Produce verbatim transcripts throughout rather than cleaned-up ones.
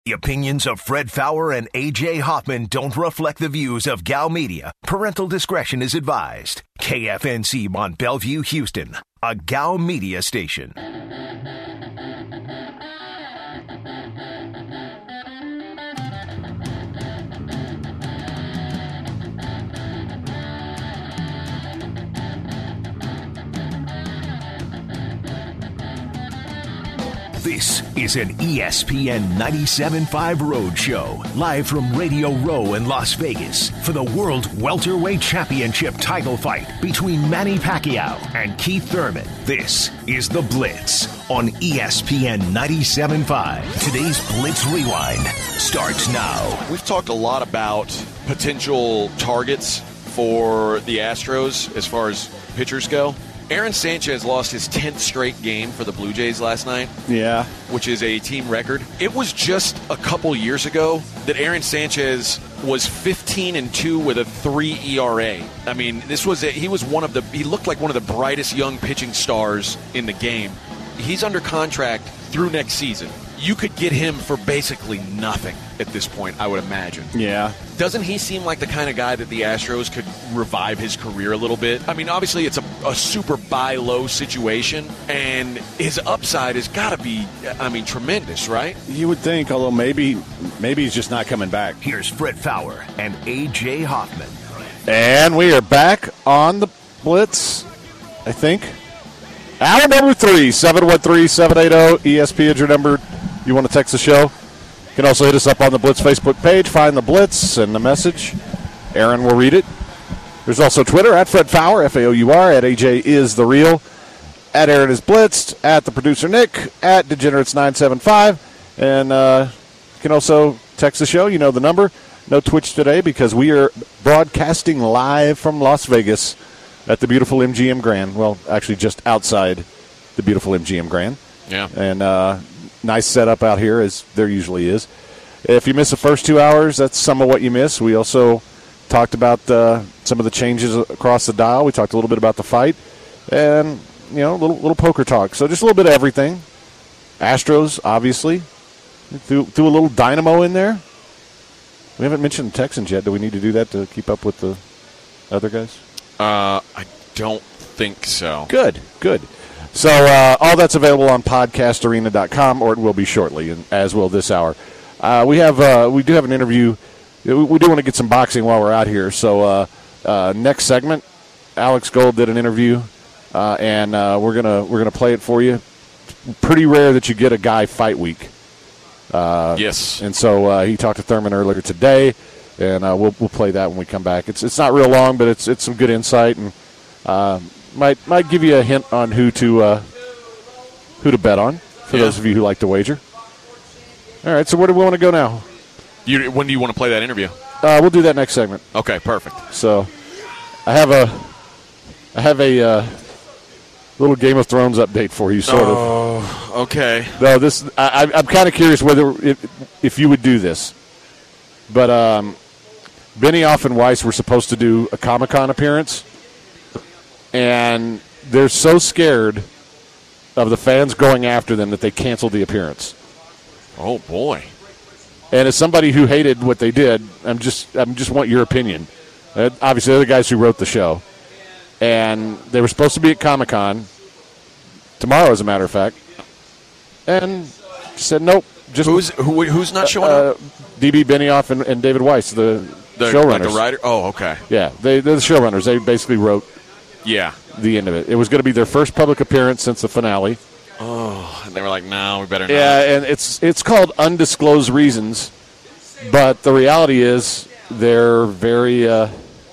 The opinions of Fred Fowler and A J Hoffman don't reflect the views of Gal Media. Parental discretion is advised. K F N C Mont Bellevue, Houston, a Gal Media station. This is an E S P N ninety-seven point five Road Show, live from Radio Row in Las Vegas for the World Welterweight Championship title fight between Manny Pacquiao and Keith Thurman. This is The Blitz on E S P N ninety-seven point five. Today's Blitz Rewind starts now. We've talked a lot about potential targets for the Astros as far as pitchers go. Aaron Sanchez lost his tenth straight game for the Blue Jays last night. Yeah. Which is a team record. It was just a couple years ago that Aaron Sanchez was fifteen and two with a three E R A. I mean, this was a, he was one of the he looked like one of the brightest young pitching stars in the game. He's under contract through next season. You could get him for basically nothing at this point, I would imagine. Yeah. Doesn't he seem like the kind of guy that the Astros could revive his career a little bit? I mean, obviously it's a, a super buy low situation, and his upside has got to be, I mean, tremendous, right? You would think, although maybe maybe he's just not coming back. Here's Fred Fowler and A J Hoffman. And we are back on the Blitz, I think. Hour number three, seven one three, seven eight zero, E S P is your number. You want to text the show? You can also hit us up on the Blitz Facebook page. Find the Blitz, send the message. Aaron will read it. There's also Twitter, at Fred Fowler, F A O U R, at A J is the real, at Aaron is Blitzed, at the producer Nick, at Degenerates nine seven five. And uh, you can also text the show. You know the number. No Twitch today because we are broadcasting live from Las Vegas at the beautiful M G M Grand. Well, actually just outside the beautiful M G M Grand. Yeah. And uh, nice setup out here, as there usually is. If you miss the first two hours, that's some of what you miss. We also talked about uh, some of the changes across the dial. We talked a little bit about the fight. And, you know, a little, little poker talk. So just a little bit of everything. Astros, obviously. Threw, threw a little dynamo in there. We haven't mentioned the Texans yet. Do we need to do that to keep up with the other guys? Uh, I don't think so. Good, good. So uh, all that's available on podcast arena dot com, or it will be shortly, and as will this hour. Uh, we have uh, we do have an interview. We do want to get some boxing while we're out here. So uh, uh, next segment, Alex Gold did an interview, uh, and uh, we're gonna we're gonna play it for you. Pretty rare that you get a guy fight week. Uh, yes. And so uh, he talked to Thurman earlier today, and uh, we'll we'll play that when we come back. It's it's not real long, but it's it's some good insight and. Uh, Might might give you a hint on who to uh, who to bet on for yeah. those of you who like to wager. All right, so where do we want to go now? You, when do you want to play that interview? Uh, we'll do that next segment. Okay, perfect. So, I have a I have a uh, little Game of Thrones update for you, sort oh, of. Oh, okay. No, this I, I'm kind of curious whether if, if you would do this, but um, Benioff and Weiss were supposed to do a Comic-Con appearance. And they're so scared of the fans going after them that they canceled the appearance. Oh boy! And as somebody who hated what they did, I'm just I'm just want your opinion. Uh, obviously, they're the guys who wrote the show, and they were supposed to be at Comic-Con tomorrow, as a matter of fact, and said nope. Just who's who, who's not showing uh, up? D B Benioff and, and David Weiss, the, the showrunners. Like the writer. Oh, okay. Yeah, they, they're the showrunners. They basically wrote. Yeah. The end of it. It was going to be their first public appearance since the finale. Oh, and they were like, no, we better not. Yeah, and it's it's called Undisclosed Reasons, but the reality is they're very, uh,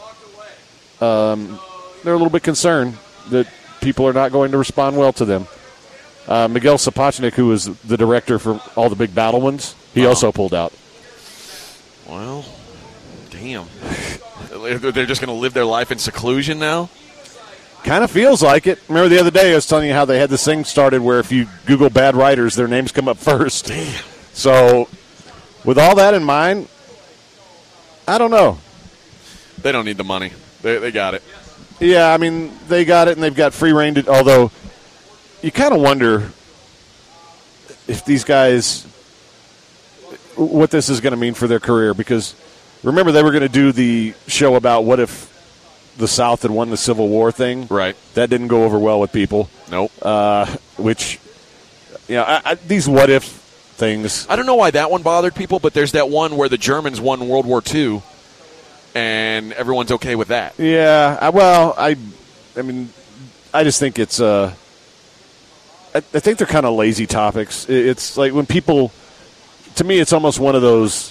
um, they're a little bit concerned that people are not going to respond well to them. Uh, Miguel Sapochnik, who was the director for all the big battle ones, he uh-huh. also pulled out. Well, damn. They're just going to live their life in seclusion now? Kind of feels like it. Remember the other day I was telling you how they had this thing started where if you Google bad writers, their names come up first. Damn. So with all that in mind, I don't know. They don't need the money. They they got it. Yeah, I mean, they got it and they've got free reign to, although you kind of wonder if these guys, what this is going to mean for their career, because remember they were going to do the show about what if the South had won the Civil War thing. Right. That didn't go over well with people. Nope. Uh, which, you know, I, I, these what if things. I don't know why that one bothered people, but there's that one where the Germans won World War Two, and everyone's okay with that. Yeah. I, well, I, I mean, I just think it's. Uh, I, I think they're kind of lazy topics. It, it's like when people. To me, it's almost one of those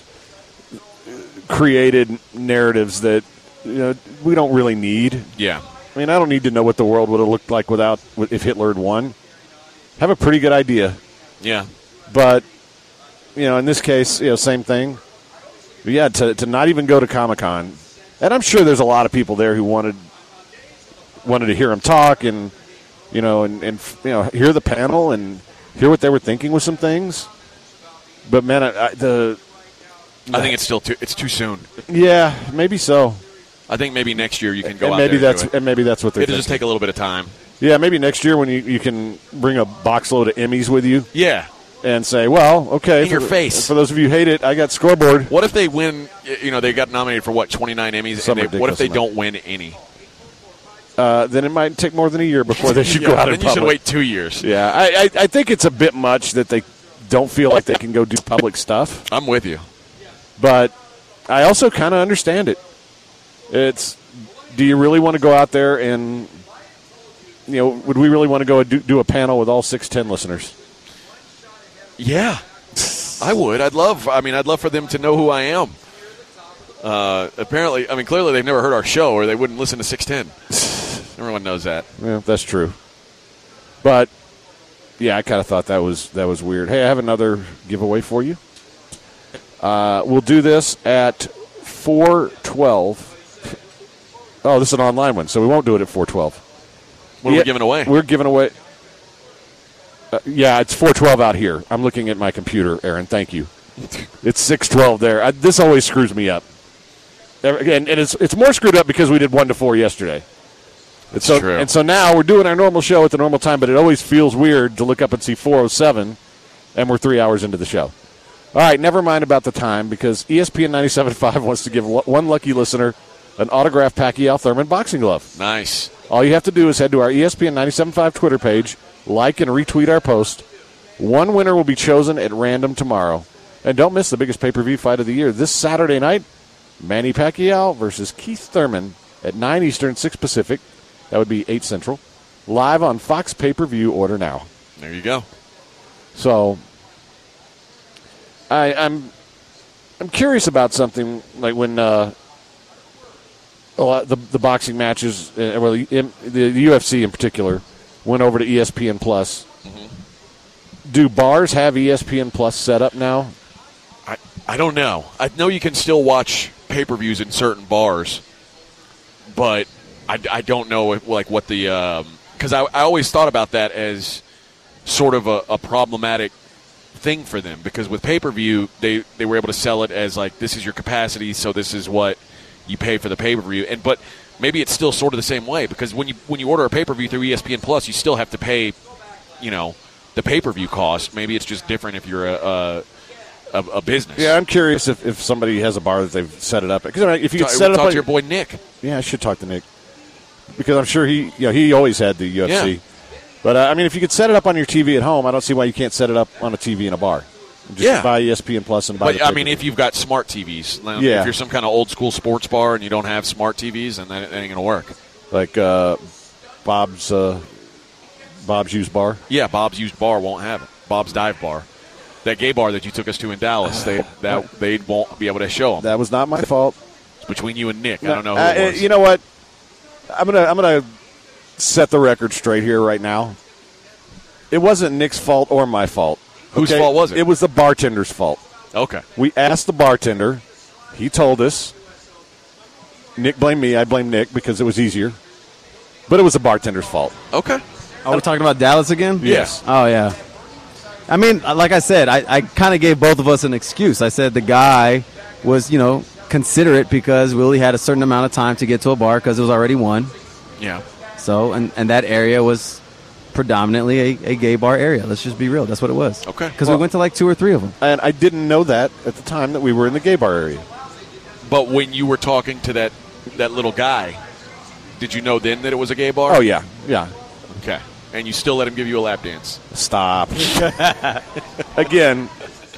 created narratives that. You know, we don't really need. Yeah. I mean, I don't need to know what the world would have looked like without if Hitler had won. Have a pretty good idea. Yeah. But, you know, in this case, you know, same thing. But yeah, to to not even go to Comic-Con. And I'm sure there's a lot of people there who wanted wanted to hear him talk and, you know, and, and you know, hear the panel and hear what they were thinking with some things. But, man, I, I, the... I think it's still too, it's too soon. Yeah, maybe so. I think maybe next year you can go and out maybe there that's and do it. and maybe that's what they're It'll thinking. just take a little bit of time. Yeah, maybe next year when you, you can bring a box load of Emmys with you. Yeah. And say, well, okay. In for, your face. For those of you who hate it, I got scoreboard. What if they win, you know, they got nominated for, what, twenty-nine Emmys? Some and they, what if they ridiculous don't win any? Uh, then it might take more than a year before they should yeah, go out then in you public. should wait two years. Yeah, I, I, I think it's a bit much that they don't feel like they can go do public stuff. I'm with you. But I also kind of understand it. It's, do you really want to go out there and, you know, would we really want to go do, do a panel with all six ten listeners? Yeah, I would. I'd love, I mean, I'd love for them to know who I am. Uh, apparently, I mean, clearly they've never heard our show or they wouldn't listen to six ten. Everyone knows that. Yeah, that's true. But, yeah, I kind of thought that was that was weird. Hey, I have another giveaway for you. Uh, we'll do this at four twelve. Oh, this is an online one, so we won't do it at four twelve. What are yeah, we giving away? We're giving away. Uh, yeah, it's four twelve out here. I'm looking at my computer, Aaron. Thank you. It's six twelve there. I, this always screws me up. And, and it's it's more screwed up because we did one to four yesterday. That's so, true. And so now we're doing our normal show at the normal time, but it always feels weird to look up and see four oh seven, and we're three hours into the show. All right, never mind about the time, because E S P N ninety-seven point five wants to give one lucky listener an autographed Pacquiao Thurman boxing glove. Nice. All you have to do is head to our E S P N ninety-seven point five Twitter page, like and retweet our post. One winner will be chosen at random tomorrow. And don't miss the biggest pay-per-view fight of the year this Saturday night, Manny Pacquiao versus Keith Thurman at nine Eastern, six Pacific. That would be eight Central. Live on Fox Pay-Per-View. Order now. There you go. So, I, I'm I'm curious about something like when uh, oh, the the boxing matches, uh, well, the, the U F C in particular, went over to E S P N Plus. Mm-hmm. Do bars have E S P N Plus set up now? I I don't know. I know you can still watch pay-per-views in certain bars, but I, I don't know if, like what the because um, I I always thought about that as sort of a, a problematic thing for them, because with pay-per-view they, they were able to sell it as like, this is your capacity, so this is what you pay for the pay-per-view. And but maybe it's still sort of the same way, because when you when you order a pay-per-view through E S P N Plus, you still have to pay, you know, the pay-per-view cost. Maybe it's just different if you're a a, a, a business. Yeah, I'm curious if, if somebody has a bar that they've set it up, because if you could talk, set it up talk like, to your boy Nick. Yeah, I should talk to Nick, because I'm sure he you know he always had the U F C. Yeah. But uh, I mean, if you could set it up on your T V at home, I don't see why you can't set it up on a T V in a bar. Just Yeah. buy E S P N Plus and buy. But the I mean, if you've got smart T Vs, like, Yeah. if you're some kind of old school sports bar and you don't have smart T Vs, then that, that ain't gonna work. like uh, Bob's uh, Bob's used bar. Yeah, Bob's Used Bar won't have it. Bob's Dive Bar, that gay bar that you took us to in Dallas, they that they won't be able to show them. That was not my fault. It's between you and Nick. I don't know who Uh, it was. You know what? I'm gonna I'm gonna set the record straight here right now. It wasn't Nick's fault or my fault. Whose fault was it? It was the bartender's fault. Okay. We asked the bartender. He told us. Nick blamed me. I blame Nick because it was easier. But it was the bartender's fault. Okay. Are we talking about Dallas again? Yes. Oh, yeah. I mean, like I said, I, I kind of gave both of us an excuse. I said the guy was, you know, considerate because we only had a certain amount of time to get to a bar because it was already one. Yeah. So, and, and that area was predominantly a, a gay bar area. Let's just be real. That's what it was. Okay. Because Well- we went to like two or three of them. And I didn't know that at the time that we were in the gay bar area. But when you were talking to that that little guy, did you know then that it was a gay bar? Oh, yeah. Yeah. Okay. And you still let him give you a lap dance? Stop. Again,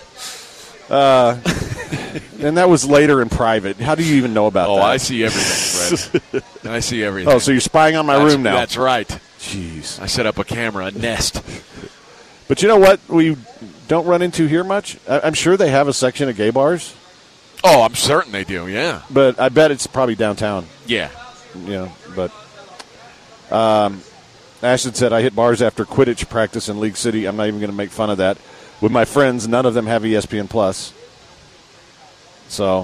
uh, and that was later in private. How do you even know about Oh, that? I see everything, Fred. I see everything. Oh, so you're spying on my that's, room now. That's right. Jeez. I set up a camera, a nest. But you know what we don't run into here much? I- I'm sure they have a section of gay bars, Oh, I'm certain they do, yeah. but I bet it's probably downtown. Yeah. You know, but um, Ashton said, I hit bars after Quidditch practice in League City. I'm not even going to make fun of that. With my friends, none of them have E S P N Plus. So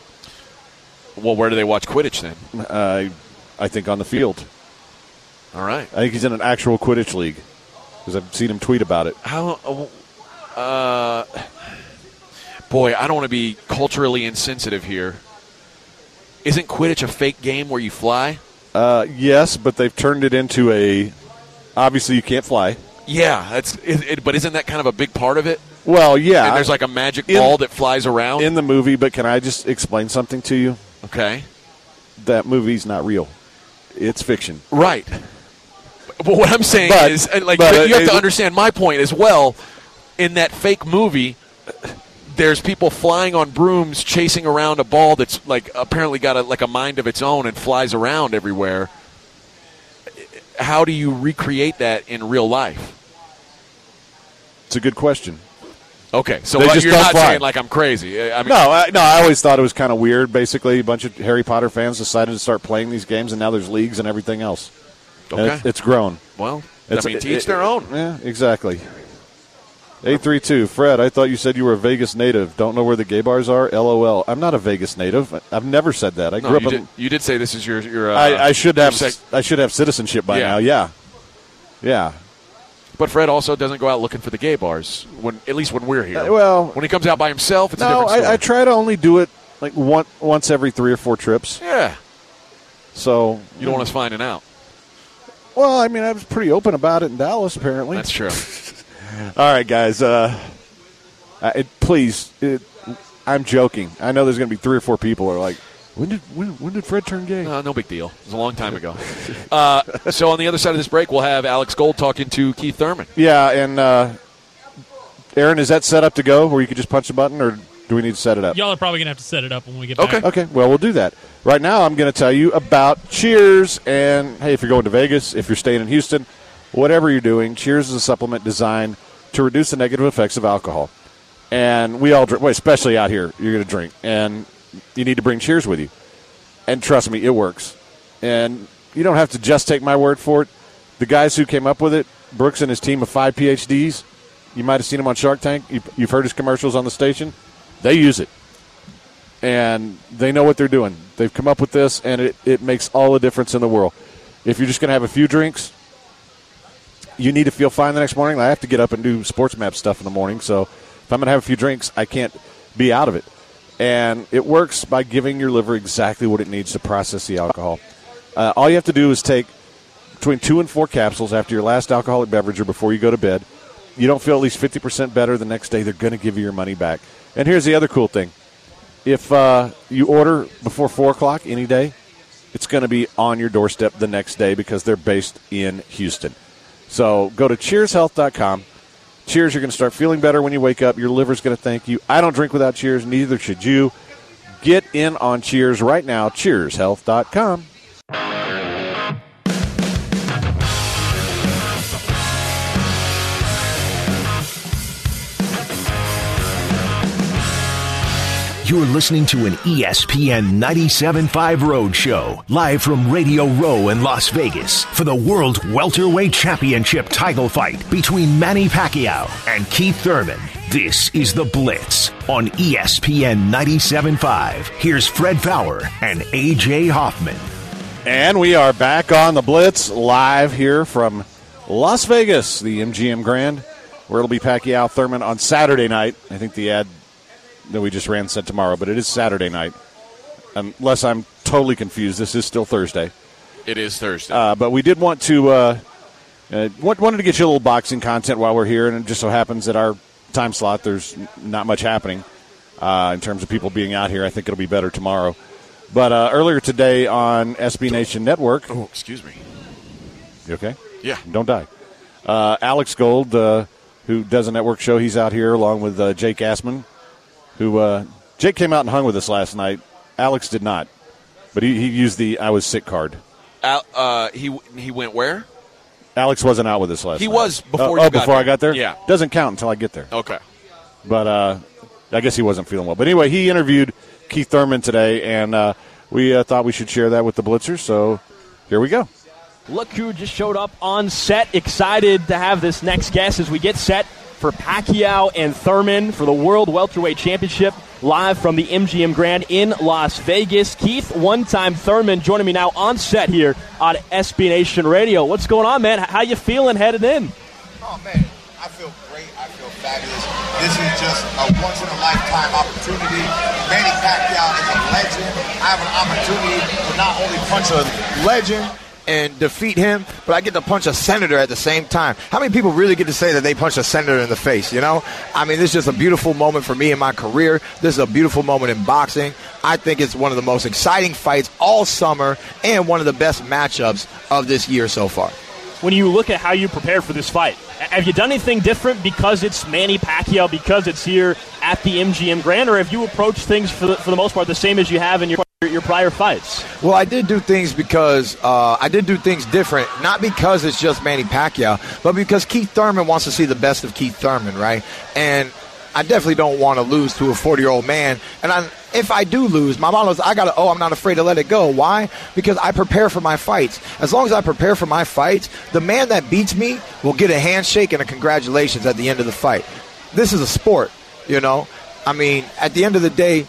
Well, where do they watch Quidditch then? uh, I think on the field. All right. I think he's in an actual Quidditch league because I've seen him tweet about it. How? Uh, boy, I don't want to be culturally insensitive here. Isn't Quidditch a fake game where you fly? Uh, yes, but they've turned it into a. Obviously, you can't fly. Yeah, that's. It, it, but isn't that kind of a big part of it? Well, yeah. And there's like a magic in- ball that flies around. in the movie, but can I just explain something to you? Okay. That movie's not real. It's fiction. Right. But what I'm saying But- is, and like, but, you have uh, to understand my point as well. In that fake movie, there's people flying on brooms chasing around a ball that's like apparently got a, like a mind of its own and flies around everywhere. How do you recreate that in real life? It's a good question. Okay, so They what- just you're don't not fly. saying like I'm crazy. I mean, No, I, no. I always thought it was kind of weird. Basically, a bunch of Harry Potter fans decided to start playing these games, and now there's leagues and everything else. And Okay. it, it's grown. well, It's, I mean, to it- each their own. Yeah, exactly. eight three two, Fred, I thought you said you were a Vegas native. Don't know where the gay bars are? LOL. I'm not a Vegas native. I've never said that. I No, grew up you in. did, you did say this is your your. Uh, I, I should your have. sec- I should have citizenship by Yeah. now. Yeah. Yeah. But Fred also doesn't go out looking for the gay bars. When at least when we're here. Uh, well- when he comes out by himself, it's a No, different story. I, I try to only do it like one, once every three or four trips. Yeah, So you don't want us finding out. Well, I mean, I was pretty open about it in Dallas. Apparently, That's true. All right, guys. Uh, uh, it, please, it, I'm joking. I know there's going to be three or four people who are like, when did when, when did Fred turn gay? Uh, no big deal. It was a long time ago. Uh, so on the other side of this break, we'll have Alex Gold talking to Keith Thurman. Yeah, and uh, Aaron, is that set up to go where you could just punch a button, or do we need to set it up? Y'all are probably going to have to set it up when we get Okay. back. Okay, well, we'll do that. Right now, I'm going to tell you about Cheers. And, hey, if you're going to Vegas, if you're staying in Houston, whatever you're doing, Cheers is a supplement designed to reduce the negative effects of alcohol. And we all drink, well, especially out here, you're going to drink. And you need to bring Cheers with you. And trust me, it works. And you don't have to just take my word for it. The guys who came up with it, Brooks and his team of five P H Ds, you might have seen him on Shark Tank. You've heard his commercials on the station. They use it. And they know what they're doing. They've come up with this, and it, it makes all the difference in the world. If you're just going to have a few drinks, you need to feel fine the next morning. I have to get up and do sports map stuff in the morning, so if I'm going to have a few drinks, I can't be out of it. And it works by giving your liver exactly what it needs to process the alcohol. Uh, all you have to do is take between two and four capsules after your last alcoholic beverage or before you go to bed. You don't feel at least fifty percent better the next day, they're going to give you your money back. And here's the other cool thing. If uh, you order before four o'clock any day, it's going to be on your doorstep the next day because they're based in Houston. So go to cheers health dot com. Cheers, you're going to start feeling better when you wake up. Your liver's going to thank you. I don't drink without Cheers. Neither should you. Get in on Cheers right now. cheers health dot com. You're listening to an E S P N ninety-seven point five Road Show, live from Radio Row in Las Vegas for the World Welterweight Championship title fight between Manny Pacquiao and Keith Thurman. This is The Blitz on E S P N ninety-seven point five. Here's Fred Fowler and A J Hoffman. And we are back on The Blitz, live here from Las Vegas, the M G M Grand, where it'll be Pacquiao Thurman on Saturday night. I think the ad that we just ran said tomorrow, but it is Saturday night. Unless I'm totally confused, this is still Thursday. It is Thursday. Uh, but we did want to uh, uh, wanted to get you a little boxing content while we're here, and it just so happens that our time slot there's not much happening uh, in terms of people being out here. I think it'll be better tomorrow. But uh, earlier today on S B Nation Network. Oh, excuse me. You okay? Yeah. Don't die. Uh, Alex Gold, uh, who does a network show, he's out here along with uh, Jake Assman, who uh, Jake came out and hung with us last night. Alex did not, but he, he used the I was sick card. Al, uh, he he went where? Alex wasn't out with us last He night. was before uh, you oh, got before there. I got there? Yeah. Doesn't count until I get there. Okay. But uh, I guess he wasn't feeling well. But anyway, he interviewed Keith Thurman today, and uh, we uh, thought we should share that with the Blitzers, so here we go. Look who just showed up on set. Excited to have this next guest as we get set for Pacquiao and Thurman for the World Welterweight Championship live from the M G M Grand in Las Vegas. Keith, one-time Thurman, joining me now on set here on S B Nation Radio. What's going on, man? How you feeling headed in? Oh, man, I feel great. I feel fabulous. This is just a once-in-a-lifetime opportunity. Manny Pacquiao is a legend. I have an opportunity to not only punch a legend and defeat him, but I get to punch a senator at the same time. How many people really get to say that they punched a senator in the face, you know? I mean, this is just a beautiful moment for me in my career. This is a beautiful moment in boxing. I think it's one of the most exciting fights all summer and one of the best matchups of this year so far. When you look at how you prepared for this fight, have you done anything different because it's Manny Pacquiao, because it's here at the M G M Grand, or have you approached things for the, for the most part the same as you have in your your prior fights? Well, I did do things because uh, I did do things different, not because it's just Manny Pacquiao, but because Keith Thurman wants to see the best of Keith Thurman, right? And I definitely don't want to lose to a forty-year-old man. And I, if I do lose, my motto is I got to, oh, I'm not afraid to let it go. Why? Because I prepare for my fights. As long as I prepare for my fights, the man that beats me will get a handshake and a congratulations at the end of the fight. This is a sport, you know? I mean, at the end of the day,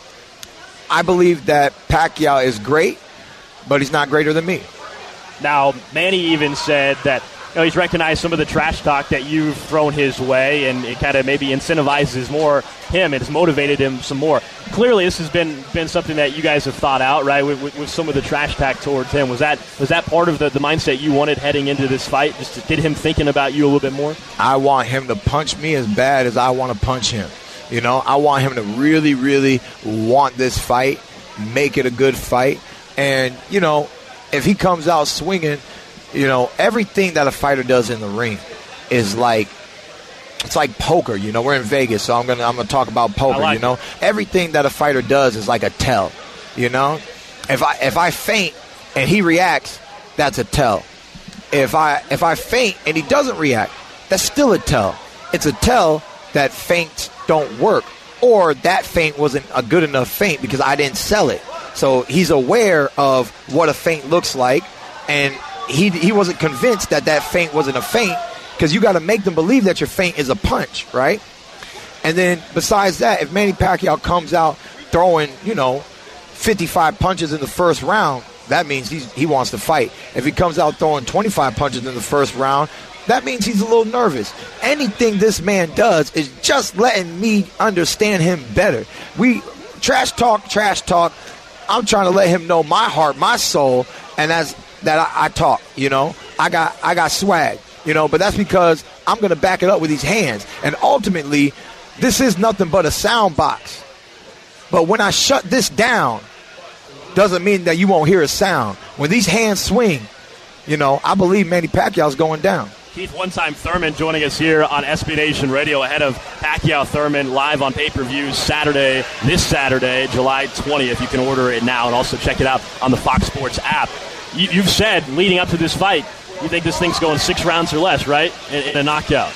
I believe that Pacquiao is great, but he's not greater than me. Now, Manny even said that, you know, he's recognized some of the trash talk that you've thrown his way, and it kind of maybe incentivizes more him. It's motivated him some more. Clearly, this has been been something that you guys have thought out, right, with, with, with some of the trash talk towards him. Was that was that part of the, the mindset you wanted heading into this fight, just to get him thinking about you a little bit more? I want him to punch me as bad as I want to punch him. You know, I want him to really, really want this fight, make it a good fight. And, you know, if he comes out swinging, you know, everything that a fighter does in the ring is like, it's like poker. You know, we're in Vegas, so I'm gonna I'm gonna talk about poker. like you know, it. everything that a fighter does is like a tell. You know, if I if I feint and he reacts, that's a tell. If I if I feint and he doesn't react, that's still a tell. It's a tell that feints don't work, or that feint wasn't a good enough feint because I didn't sell it. So he's aware of what a feint looks like, and he he wasn't convinced that that feint wasn't a feint, because you got to make them believe that your feint is a punch, right? And then besides that, if Manny Pacquiao comes out throwing, you know, fifty-five punches in the first round, that means he's, he wants to fight. If he comes out throwing twenty-five punches in the first round, that means he's a little nervous. Anything this man does is just letting me understand him better. We trash talk, trash talk. I'm trying to let him know my heart, my soul, and that's that I, I talk. You know, I got I got swag. You know, but that's because I'm going to back it up with these hands. And ultimately, this is nothing but a sound box. But when I shut this down, doesn't mean that you won't hear a sound. When these hands swing, you know, I believe Manny Pacquiao's going down. Keith, one-time Thurman joining us here on S B Nation Radio ahead of Pacquiao Thurman live on pay-per-view Saturday, this Saturday, July twentieth. You can order it now and also check it out on the Fox Sports app. You, you've said leading up to this fight, you think this thing's going six rounds or less, right, in, in a knockout?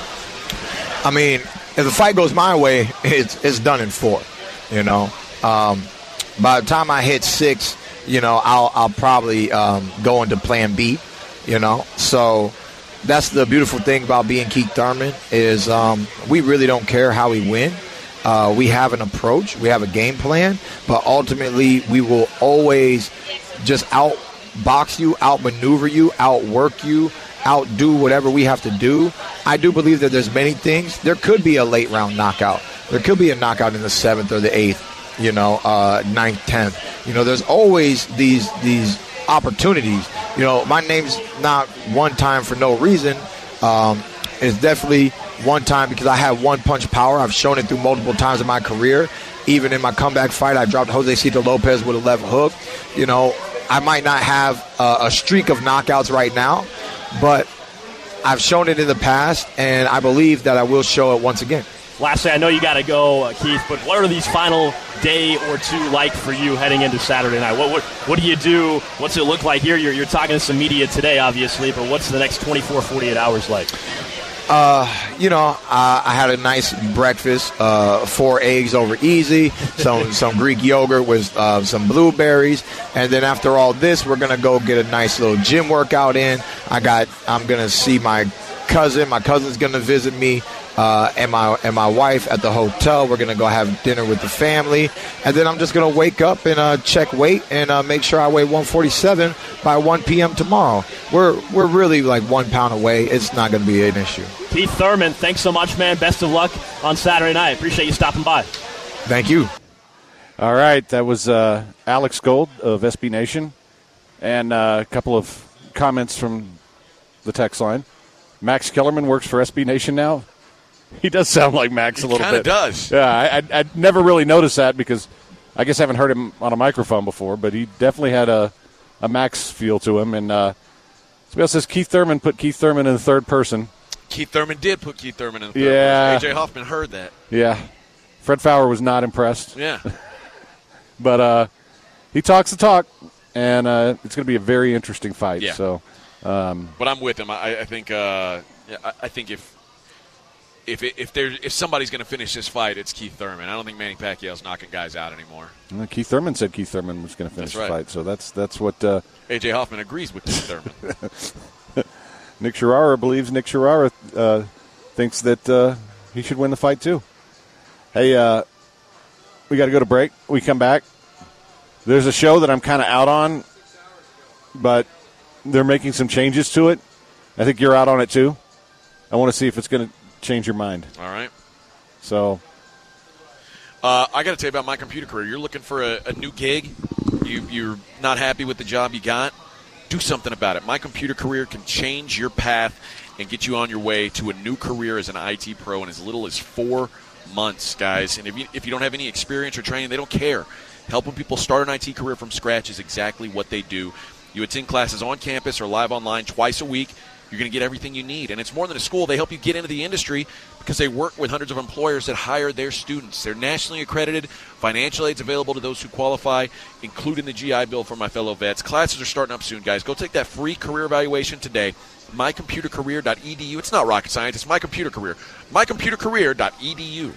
I mean, if the fight goes my way, it's it's done in four, you know. Um, by the time I hit six, you know, I'll, I'll probably um, go into plan B, you know. So that's the beautiful thing about being Keith Thurman is um, we really don't care how we win. Uh, we have an approach. We have a game plan. But ultimately, we will always just outbox you, outmaneuver you, outwork you, outdo whatever we have to do. I do believe that there's many things. There could be a late round knockout. There could be a knockout in the seventh or the eighth, you know, uh, ninth, tenth. You know, there's always these these opportunities. you know, my name's not one time for no reason. Um, it's definitely one time because I have one punch power. I've shown it through multiple times in my career. Even in my comeback fight, I dropped Jose Cito Lopez with a left hook. You know, I might not have uh, a streak of knockouts right now, but I've shown it in the past, and I believe that I will show it once again. Lastly, I know you got to go, uh, Keith, but what are these final day or two like for you heading into Saturday night? What what, what do you do? What's it look like here? You're, you're talking to some media today, obviously, but what's the next twenty-four, forty-eight hours like? Uh, you know, uh, I had a nice breakfast, uh, four eggs over easy, some some Greek yogurt with uh, some blueberries, and then after all this, we're gonna go get a nice little gym workout in. I got, I'm gonna see my cousin. My cousin's gonna visit me. Uh, and my and my wife at the hotel. We're gonna go have dinner with the family, and then I'm just gonna wake up and uh, check weight and uh, make sure I weigh one forty-seven by one p.m. tomorrow. We're we're really like one pound away. It's not gonna be an issue. Keith Thurman, thanks so much, man. Best of luck on Saturday night. Appreciate you stopping by. Thank you. All right, that was uh, Alex Gold of S B Nation, and uh, a couple of comments from the text line. Max Kellerman works for S B Nation now. He does sound like Max a little bit. He kind of does. Yeah, I, I, I never really noticed that because I guess I haven't heard him on a microphone before, but he definitely had a, a Max feel to him. And uh, somebody else says Keith Thurman put Keith Thurman in the third person. Keith Thurman did put Keith Thurman in the third yeah. person. A J Hoffman heard that. Yeah. Fred Fowler was not impressed. Yeah. But uh, he talks the talk, and uh, it's going to be a very interesting fight. Yeah. So, um, but I'm with him. I, I think. Uh, I, I think if if it, if there if somebody's going to finish this fight, it's Keith Thurman. I don't think Manny Pacquiao's knocking guys out anymore. Well, Keith Thurman said Keith Thurman was going to finish That's the right. fight, so that's that's what uh, A J Hoffman agrees with Keith Thurman. Nick Sharara believes. Nick Sharara uh, thinks that uh, he should win the fight too. Hey, uh, we got to go to break. We come back. There's a show that I'm kind of out on, but they're making some changes to it. I think you're out on it too. I want to see if it's going to change your mind. All right. So, uh, I got to tell you about my computer career. You're looking for a, a new gig. You, you're not happy with the job you got. Do something about it. My Computer Career can change your path and get you on your way to a new career as an I T pro in as little as four months, guys. And if you, if you don't have any experience or training, they don't care. Helping people start an I T career from scratch is exactly what they do. You attend classes on campus or live online twice a week. You're going to get everything you need. And it's more than a school. They help you get into the industry because they work with hundreds of employers that hire their students. They're nationally accredited. Financial aid's available to those who qualify, including the G I Bill for my fellow vets. Classes are starting up soon, guys. Go take that free career evaluation today. my computer career dot e d u. It's not rocket science. It's My Computer Career. my computer career dot e d u.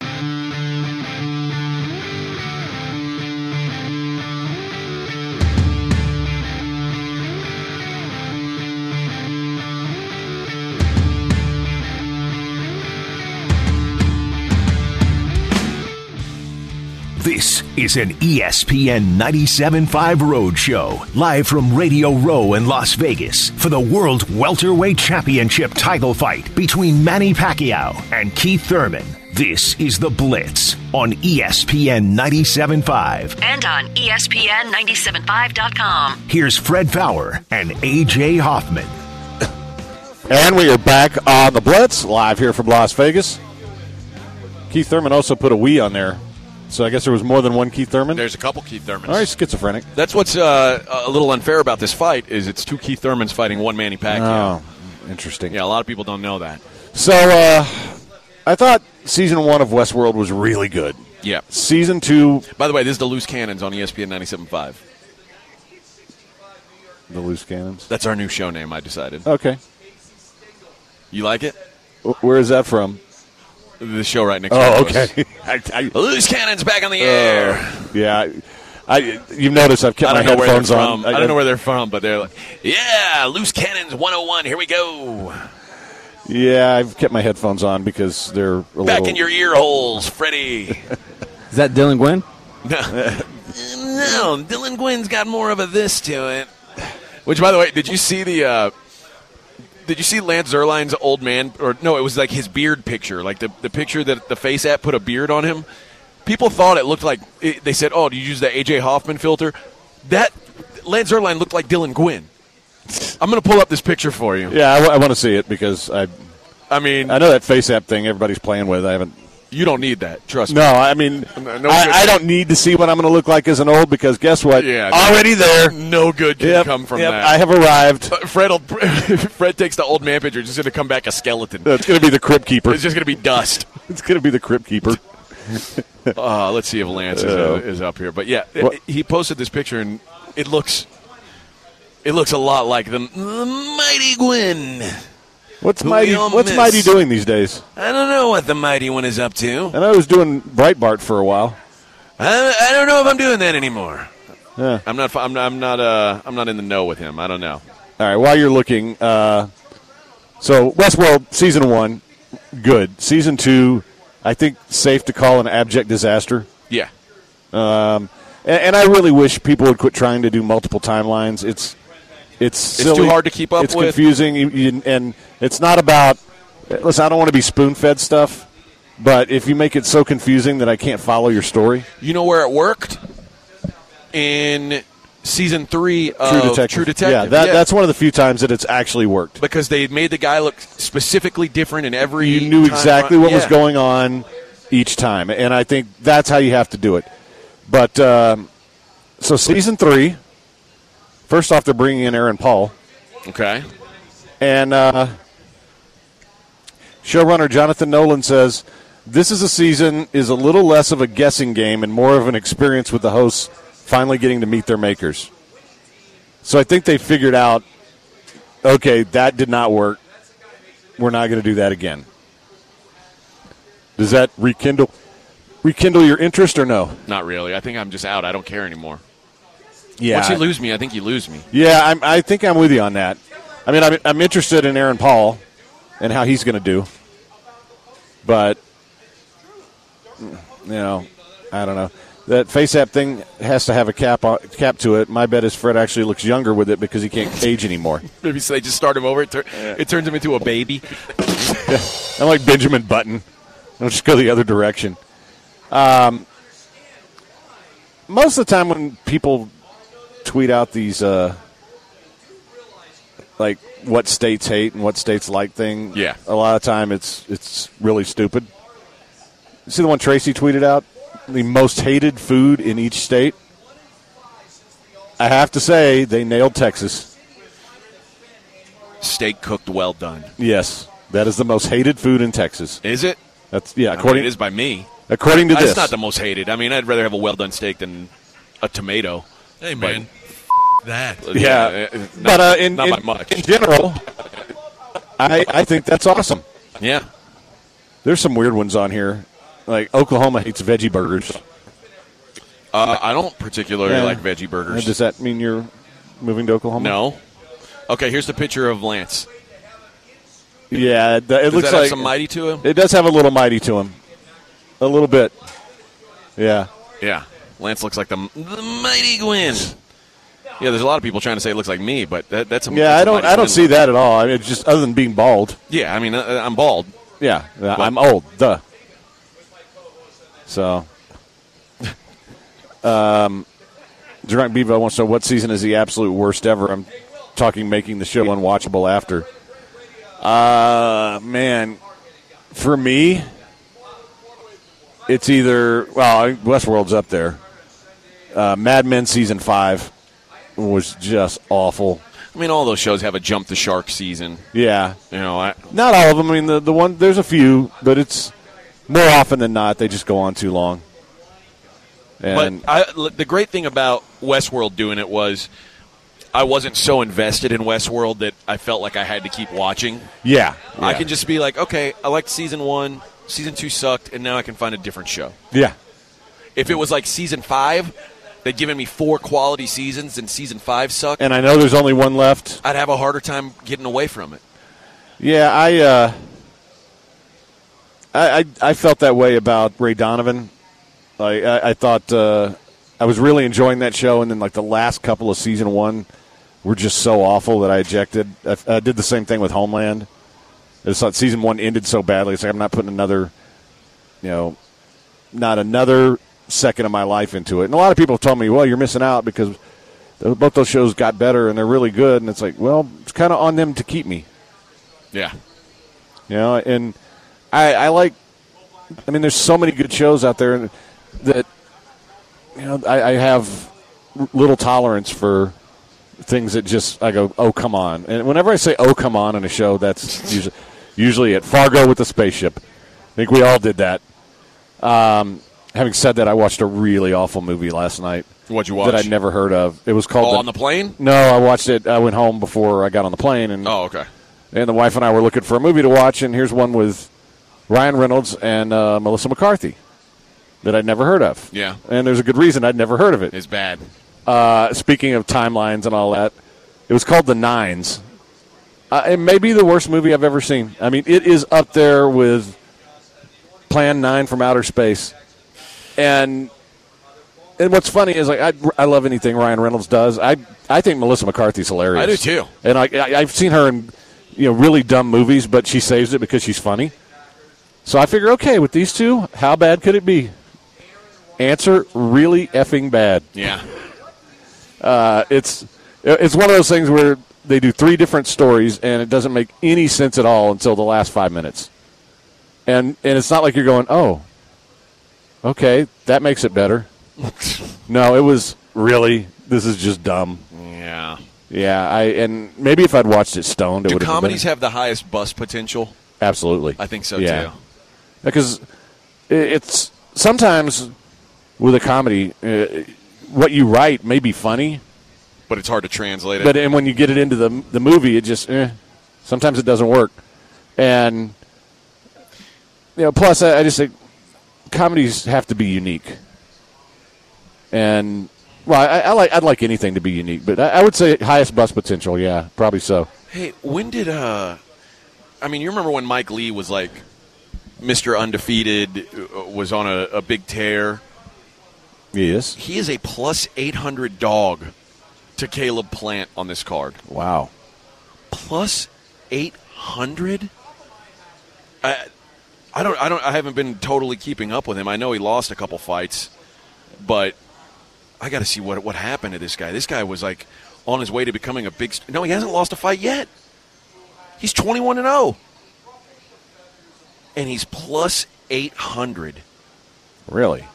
This is an E S P N ninety-seven point five Road Show, live from Radio Row in Las Vegas for the World Welterweight Championship title fight between Manny Pacquiao and Keith Thurman. This is The Blitz on E S P N ninety-seven point five. And on E S P N nine seven five dot com. Here's Fred Fowler and A J Hoffman. and we are back on The Blitz, live here from Las Vegas. Keith Thurman also put a we on there. So I guess there was more than one Keith Thurman? There's a couple Keith Thurmans. All right, schizophrenic. That's what's uh, a little unfair about this fight is it's two Keith Thurmans fighting one Manny Pacquiao. Oh, interesting. Yeah, a lot of people don't know that. So uh, I thought season one of Westworld was really good. Yeah. Season two. By the way, this is the Loose Cannons on E S P N ninety-seven point five. The Loose Cannons? That's our new show name, I decided. Okay. You like it? Where is that from? The show right next oh, door to okay. I, I, Loose Cannons back on the air. Uh, yeah. I, you've noticed I've kept I my don't know where headphones they're on. from. I, I don't know where they're from, but they're like, yeah, Loose Cannons one oh one, here we go. Yeah, I've kept my headphones on because they're a Back little... in your ear holes, Freddie. Is that Dylan Gwynn? No. no, Dylan Gwynn's got more of a this to it. Which, by the way, did you see the... Uh, Did you see Lance Zierlein's old man? Or no, it was like his beard picture, like the, the picture that the Face app put a beard on him. People thought it looked like it, they said, "Oh, do you use the A J Hoffman filter?" That Lance Zierlein looked like Dylan Gwynn. I'm going to pull up this picture for you. Yeah, I, w- I want to see it because I I mean, I know that face app thing everybody's playing with. I haven't. you don't need that. Trust me. No, I mean, No- no I, good- I don't need to see what I'm going to look like as an old because guess what? Yeah, no- already there. No good can Yep, come from yep, that. I have arrived. Uh, Fred, will, Fred takes the old man picture. It's just going to come back a skeleton. It's going to be the Crypt Keeper. It's just going to be dust. It's going to be the Crypt Keeper. Uh, let's see if Lance is, uh, is up here. But yeah, What? he posted this picture, and it looks it looks a lot like the, the Mighty Gwyn. What's Who Mighty? we all What's miss. Mighty doing these days? I don't know what the Mighty One is up to. I know I was doing Breitbart for a while. I, I don't know if I'm doing that anymore. Yeah. I'm not. I'm not. I'm not. Uh, I'm not in the know with him. I don't know. All right, while you're looking, uh, so Westworld season one, good. Season two, I think safe to call an abject disaster. Yeah. Um, and, and I really wish people would quit trying to do multiple timelines. It's it's silly. too hard to keep up It's with. confusing, you- you- and it's not about. Listen, I don't want to be spoon-fed stuff, but if you make it so confusing that I can't follow your story, You know where it worked? In season three of True Detective. True Detective. Yeah, that, that's one of the few times that it's actually worked. because they made the guy look specifically different in every. You knew time exactly run- what was Yeah. going on each time, and I think that's how you have to do it. But um, so season three, first off, they're bringing in Aaron Paul, Okay. and uh, showrunner Jonathan Nolan says this is a season is a little less of a guessing game and more of an experience with the hosts finally getting to meet their makers. So I think they figured out, okay, that did not work. We're not going to do that again. Does that rekindle rekindle your interest or no? Not really. I think I'm just out. I don't care anymore. Yeah. Once you lose me, I think you lose me. Yeah, I'm, I think I'm with you on that. I mean, I'm, I'm interested in Aaron Paul and how he's going to do. But, you know, I don't know. That face app thing has to have a cap on, cap to it. My bet is Fred actually looks younger with it because he can't cage anymore. Maybe so they just start him over. It, tur- it turns him into a baby. I'm like Benjamin Button. I'll just go the other direction. Um, most of the time when people tweet out these, uh, like, what states hate and what states like thing, Yeah. a lot of time it's it's really stupid. You see the one Tracy tweeted out? The most hated food in each state? I have to say, they nailed Texas. Steak cooked well done. Yes, that is the most hated food in Texas. Is it? That's yeah, I mean, according it is by me. according to That's this. not the most hated. I mean, I'd rather have a well done steak than a tomato. Hey, man. F- that. Yeah, uh, not, but uh, in, not in, by much. in general, I I think that's awesome. Yeah. There's some weird ones on here, like Oklahoma hates veggie burgers. Uh, I don't particularly Yeah. like veggie burgers. Does that mean you're moving to Oklahoma? No. Okay, here's the picture of Lance. Yeah, it, it Does looks that have like some mighty to him? it does have a little mighty to him, a little bit. Yeah, Yeah. Lance looks like the, the mighty Gwyn. Yeah, there's a lot of people trying to say it looks like me, but that, that's a yeah. that's I a don't mighty I don't Gwyn see look. that at all. I mean, it's just other than being bald. Yeah, I mean, uh, I'm bald. Yeah, I'm old. Duh. So, um, Drunk Bevo wants to know what season is the absolute worst ever. I'm talking making the show unwatchable after. Uh, man, for me, it's either, well, Westworld's up there. Uh, Mad Men season five was just awful. I mean, all those shows have a jump the shark season. Yeah. You know, I, Not all of them. I mean, the, the one, there's a few, but it's more often than not, they just go on too long. And but I, the great thing about Westworld doing it was I wasn't so invested in Westworld that I felt like I had to keep watching. yeah, I yeah. can just be like, okay, I liked season one, season two sucked, and now I can find a different show. Yeah. If it was like season five, they'd given me four quality seasons, and season five sucked, And I know there's only one left. I'd have a harder time getting away from it. Yeah, I, uh, I, I, I felt that way about Ray Donovan. Like, I, I thought uh, I was really enjoying that show, and then like the last couple of season one were just so awful that I ejected. I, I did the same thing with Homeland. I just thought season one ended so badly. It's like I'm not putting another, you know, not another second of my life into it. And a lot of people have told me, well, you're missing out because both those shows got better, and they're really good. And it's like, well, it's kind of on them to keep me. Yeah. You know, and I, I like. I mean, there's so many good shows out there that you know I, I have little tolerance for things that just I go, oh come on. And whenever I say oh come on in a show, that's usually usually at Fargo with the spaceship. I think we all did that. Um, having said that, I watched a really awful movie last night. What'd you watch? That I'd never heard of. It was called Oh, the, on the plane? No, I watched it. I went home before I got on the plane, and Oh, okay. and the wife and I were looking for a movie to watch, and here's one with Ryan Reynolds and uh, Melissa McCarthy that I'd never heard of. Yeah. And there's a good reason I'd never heard of it. It's bad. Uh, speaking of timelines and all that, it was called The Nines. Uh, it may be the worst movie I've ever seen. I mean, it is up there with Plan nine from Outer Space. And and what's funny is like I, I love anything Ryan Reynolds does. I I think Melissa McCarthy's hilarious. I do too. And I, I I've seen her in you know really dumb movies, but she saves it because she's funny. So I figure, okay, with these two, how bad could it be? Answer: really effing bad. Yeah. Uh, it's it's one of those things where they do three different stories, and it doesn't make any sense at all until the last five minutes. And and it's not like you're going, oh, okay, that makes it better. No, it was really, this is just dumb. Yeah. Yeah, I and maybe if I'd watched it stoned, it Do would have comedies been have the highest bust potential? Absolutely. I think so, yeah. too. Because it's sometimes with a comedy, uh, what you write may be funny, But it's hard to translate it. but and when you get it into the the movie, it just eh, sometimes it doesn't work. And you know, plus I, I just think comedies have to be unique. And well, I, I like I'd like anything to be unique, but I, I would say highest bust potential. Yeah, probably so. Hey, when did uh I mean, you remember when Mike Lee was like Mister Undefeated, uh, was on a, a big tear? Yes. He is a plus eight hundred dog to Caleb Plant on this card. Wow. Plus eight hundred? I I don't I don't I haven't been totally keeping up with him. I know he lost a couple fights, but I got to see what what happened to this guy. This guy was like on his way to becoming a big st- No, he hasn't lost a fight yet. He's twenty-one and oh. And he's plus eight hundred. Really?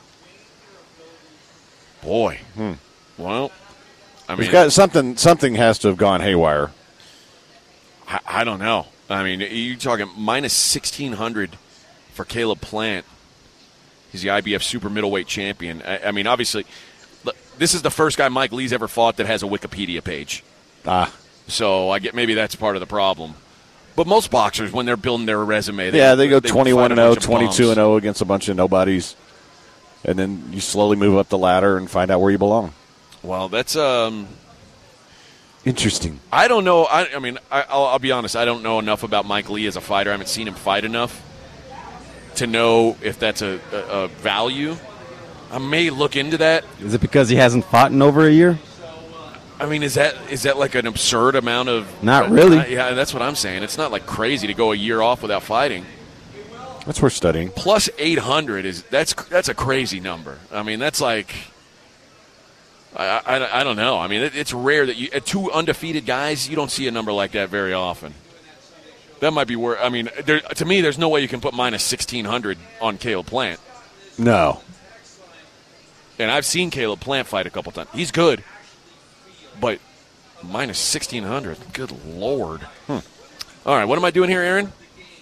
Boy. Hmm. Well, I He's mean, got something. Something has to have gone haywire. I, I don't know. I mean, you're talking minus sixteen hundred for Caleb Plant. He's the I B F super middleweight champion. I, I mean, obviously, look, this is the first guy Mike Lee's ever fought that has a Wikipedia page. Ah. So I get maybe that's part of the problem. But most boxers, when they're building their resume, they, Yeah, they go they twenty-one fight and a oh, bunch of twenty-two bums. and oh against a bunch of nobodies. And then you slowly move up the ladder and find out where you belong. Well, that's um. Interesting. I don't know. I, I mean, I, I'll, I'll be honest. I don't know enough about Mike Lee as a fighter. I haven't seen him fight enough to know if that's a, a, a value. I may look into that. Is it because he hasn't fought in over a year? I mean, is that is that like an absurd amount of? Not really. Uh, yeah, that's what I'm saying. It's not like crazy to go a year off without fighting. That's worth studying. Plus eight hundred is that's that's a crazy number. I mean, that's like. I, I, I don't know. I mean, it, it's rare that you two undefeated guys. You don't see a number like that very often. That might be where. I mean, there, to me, there's no way you can put minus sixteen hundred on Caleb Plant. No. And I've seen Caleb Plant fight a couple times. He's good, but minus sixteen hundred. Good Lord. Hmm. All right, what am I doing here, Aaron?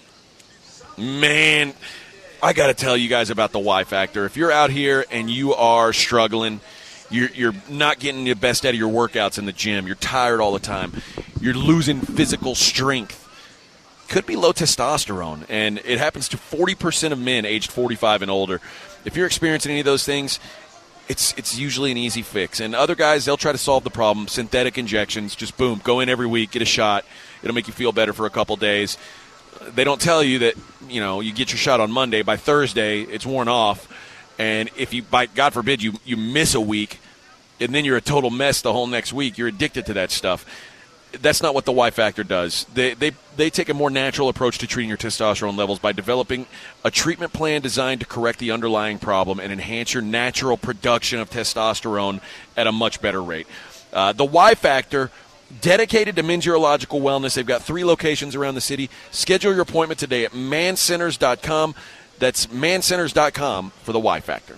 Man, I got to tell you guys about the Y Factor. If you're out here and you are struggling, you're, you're not getting the best out of your workouts in the gym, you're tired all the time, you're losing physical strength, could be low testosterone, and it happens to forty percent of men aged forty-five and older. If you're experiencing any of those things, it's it's usually an easy fix. And other guys, they'll try to solve the problem. Synthetic injections, just boom, go in every week, get a shot. It'll make you feel better for a couple days. They don't tell you that, you know, you get your shot on Monday. By Thursday, it's worn off. And if you, by God forbid, you, you miss a week, and then you're a total mess the whole next week, you're addicted to that stuff. That's not what the Y Factor does. They, they, they take a more natural approach to treating your testosterone levels by developing a treatment plan designed to correct the underlying problem and enhance your natural production of testosterone at a much better rate. Uh, the Y Factor, dedicated to men's urological wellness. They've got three locations around the city. Schedule your appointment today at man centers dot com. That's man centers dot com for the Y Factor.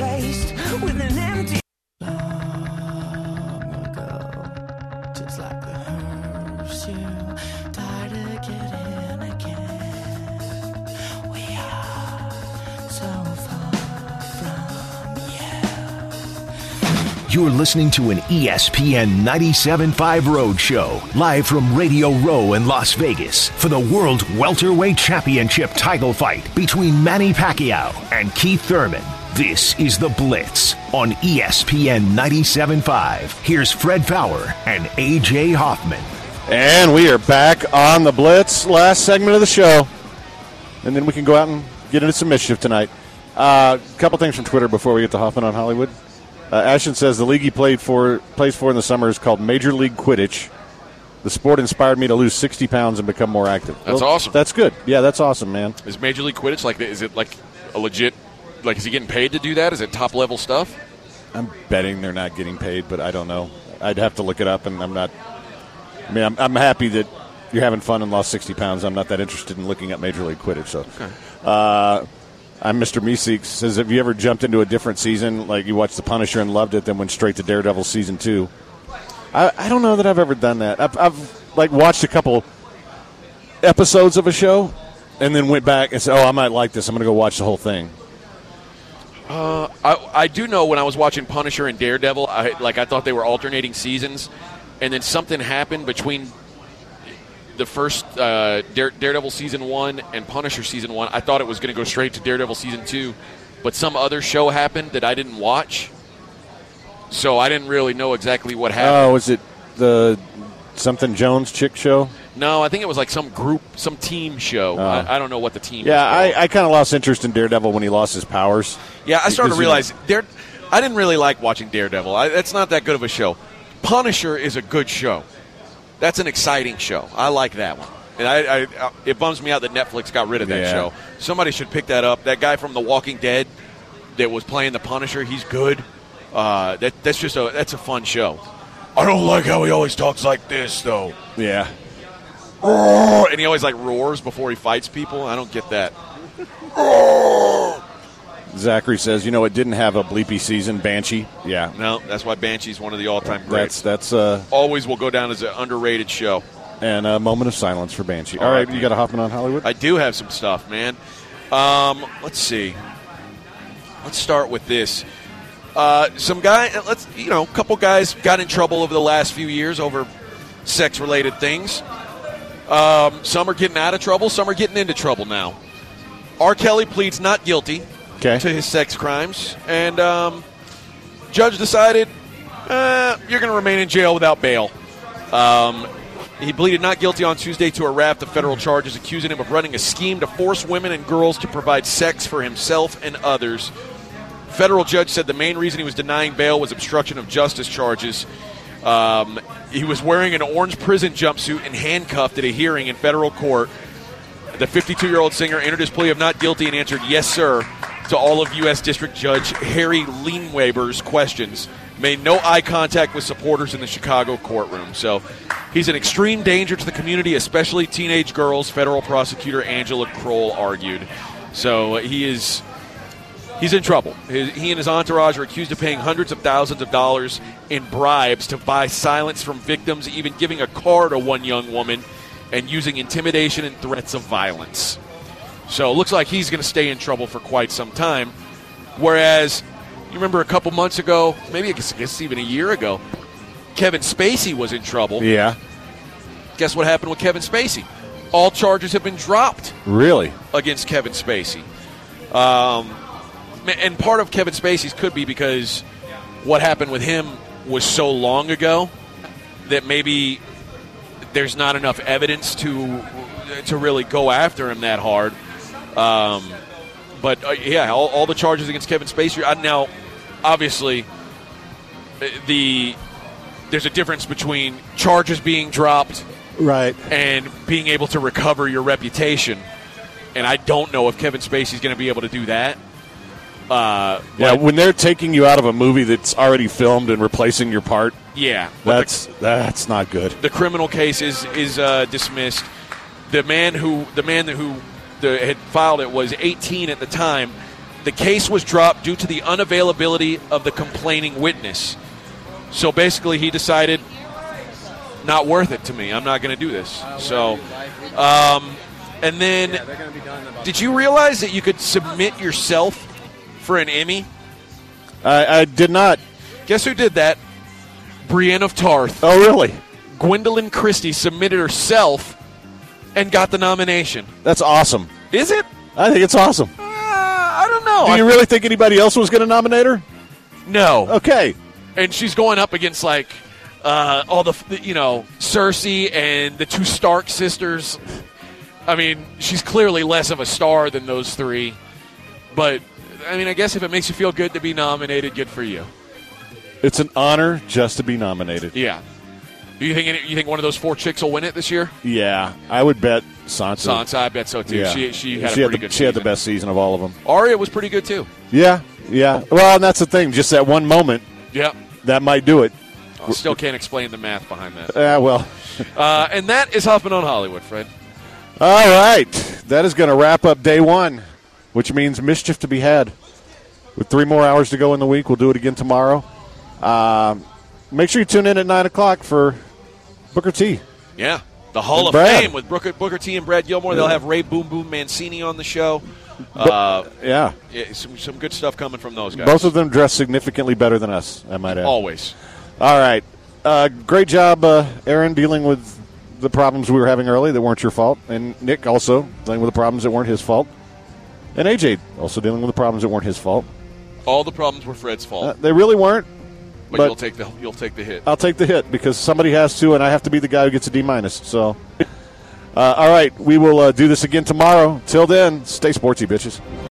You're listening to an E S P N ninety-seven point five Road Show, live from Radio Row in Las Vegas for the World Welterweight Championship title fight between Manny Pacquiao and Keith Thurman. This is The Blitz on E S P N ninety-seven point five. Here's Fred Fowler and A J Hoffman. And we are back on The Blitz, last segment of the show. And then we can go out and get into some mischief tonight. A uh, couple things from Twitter before we get to Hoffman on Hollywood. Uh, Ashton says the league he played for, plays for in the summer is called Major League Quidditch. The sport inspired me to lose sixty pounds and become more active. That's well, awesome. That's good. Yeah, that's awesome, man. Is Major League Quidditch, like, is it like a legit, like, is he getting paid to do that? Is it top-level stuff? I'm betting they're not getting paid, but I don't know. I'd have to look it up, and I'm not, I mean, I'm, I'm happy that you're having fun and lost sixty pounds. I'm not that interested in looking at Major League Quidditch, so. Okay. Uh, I'm Mister Meeseeks, says, have you ever jumped into a different season, like you watched The Punisher and loved it, then went straight to Daredevil season two? I, I don't know that I've ever done that. I've, I've like watched a couple episodes of a show and then went back and said, oh, I might like this. I'm going to go watch the whole thing. Uh, I, I do know when I was watching Punisher and Daredevil, I like I thought they were alternating seasons, and then something happened between the first uh, Dare, Daredevil season one and Punisher season one. I thought it was going to go straight to Daredevil season two, but some other show happened that I didn't watch, so I didn't really know exactly what happened. Oh, was it the something Jones chick show? No, I think it was like some group, some team show. Oh. I, I don't know what the team Yeah, was I, I kind of lost interest in Daredevil when he lost his powers. Yeah, I started Because, to realize Dare, I didn't really like watching Daredevil. I, it's not that good of a show. Punisher is a good show. That's an exciting show. I like that one. And I, I, it bums me out that Netflix got rid of that Yeah. show. Somebody should pick that up. That guy from The Walking Dead that was playing the Punisher, he's good. Uh, that, that's just a that's a fun show. I don't like how he always talks like this, though. Yeah. And he always like roars before he fights people. I don't get that. Zachary says, you know, it didn't have a bleepy season, Banshee. Yeah. No, that's why Banshee's one of the all-time greats. That's, that's uh, Always will go down as an underrated show. and a moment of silence for Banshee. All right, you got a Hoffman on Hollywood? I do have some stuff, man. Um, let's see. Let's start with this. Uh, some guy, let's you know, a couple guys got in trouble over the last few years over sex-related things. Um, some are getting out of trouble. Some are getting into trouble now. R. Kelly pleads not guilty Okay. to his sex crimes, and um, judge decided uh, you're going to remain in jail without bail. Um, he pleaded not guilty on Tuesday to a raft of federal charges accusing him of running a scheme to force women and girls to provide sex for himself and others. Federal judge said the main reason he was denying bail was obstruction of justice charges. Um, he was wearing an orange prison jumpsuit and handcuffed at a hearing in federal court. The fifty-two-year-old singer entered his plea of not guilty and answered yes, sir, to all of U S District Judge Harry Leinweber's questions. Made no eye contact with supporters in the Chicago courtroom. So he's an extreme danger to the community, especially teenage girls, federal prosecutor Angela Kroll argued. So he is he's in trouble. He and his entourage are accused of paying hundreds of thousands of dollars in bribes to buy silence from victims, even giving a car to one young woman, and using intimidation and threats of violence. So it looks like he's going to stay in trouble for quite some time. Whereas, you remember a couple months ago, maybe I guess, I guess even a year ago, Kevin Spacey was in trouble. Yeah. Guess what happened with Kevin Spacey? All charges have been dropped Really? against Kevin Spacey. Um, and part of Kevin Spacey's could be because what happened with him was so long ago that maybe there's not enough evidence to to really go after him that hard. Um, but, uh, yeah, all, all the charges against Kevin Spacey. Uh, now, obviously, the there's a difference between charges being dropped Right. and being able to recover your reputation. And I don't know if Kevin Spacey's going to be able to do that. Uh, Yeah, but- when they're taking you out of a movie that's already filmed and replacing your part, yeah. but that's that's not good. the, the criminal case is is uh, dismissed. The man who the man who the, had filed it was eighteen at the time. The case was dropped due to the unavailability of the complaining witness. So basically, he decided, not worth it to me. I'm not going to do this. So, um, and then, did you realize that you could submit yourself for an Emmy? I, I did not. Guess who did that? Brienne of Tarth. Oh, really? Gwendolyn Christie submitted herself and got the nomination. That's awesome. Is it? I think it's awesome. Uh, I don't know. Do you I- really think anybody else was going to nominate her? No. Okay. And she's going up against, like, uh, all the, you know, Cersei and the two Stark sisters. I mean, she's clearly less of a star than those three. But, I mean, I guess if it makes you feel good to be nominated, good for you. It's an honor just to be nominated. Yeah. Do you think any, you think one of those four chicks will win it this year? Yeah, I would bet Sansa. Sansa, I bet so too. Yeah. She she had she a had pretty the, good She season. had the best season of all of them. Arya was pretty good too. Yeah, yeah. Well, and that's the thing. Just that one moment, Yeah. that might do it. I still can't explain the math behind that. Yeah, well. Uh, and that is Huffman on Hollywood, Fred. All right. That is going to wrap up day one, which means mischief to be had. With three more hours to go in the week, we'll do it again tomorrow. Um, make sure you tune in at nine o'clock for Booker T. Yeah. The Hall And of Brad. Fame with Booker, Booker T and Brad Gilmore. They'll have Ray Boom Boom Mancini on the show. Uh, Yeah. yeah, some, some good stuff coming from those guys. Both of them dress significantly better than us, I might add. Always. All right. Uh, great job, uh, Aaron, dealing with the problems we were having early that weren't your fault. And Nick also dealing with the problems that weren't his fault. And A J also dealing with the problems that weren't his fault. All the problems were Fred's fault. Uh, they really weren't. but, but- you'll take the you'll take the hit. I'll take the hit because somebody has to, and I have to be the guy who gets a D minus. So, uh, all right, we will uh, do this again tomorrow. Till then, stay sportsy, bitches.